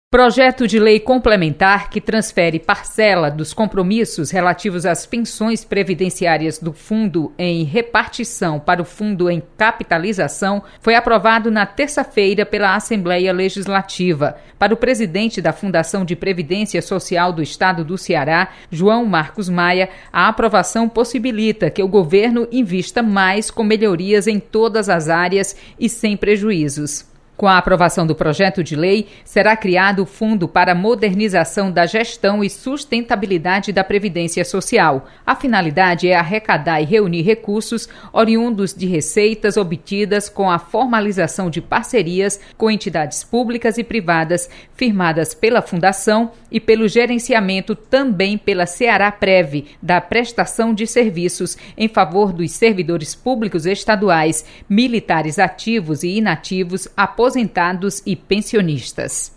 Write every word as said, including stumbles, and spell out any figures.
Projeto de lei complementar que transfere parcela dos compromissos relativos às pensões previdenciárias do fundo em repartição para o fundo em capitalização foi aprovado na terça-feira pela Assembleia Legislativa. Para o presidente da Fundação de Previdência Social do Estado do Ceará, João Marcos Maia, a aprovação possibilita que o governo invista mais com melhorias em todas as áreas e sem prejuízos. Com a aprovação do projeto de lei, será criado o Fundo para a Modernização da Gestão e Sustentabilidade da Previdência Social. A finalidade é arrecadar e reunir recursos oriundos de receitas obtidas com a formalização de parcerias com entidades públicas e privadas firmadas pela Fundação e pelo gerenciamento também pela Ceará-Prev, da prestação de serviços em favor dos servidores públicos estaduais, militares ativos e inativos, aposentados e pensionistas.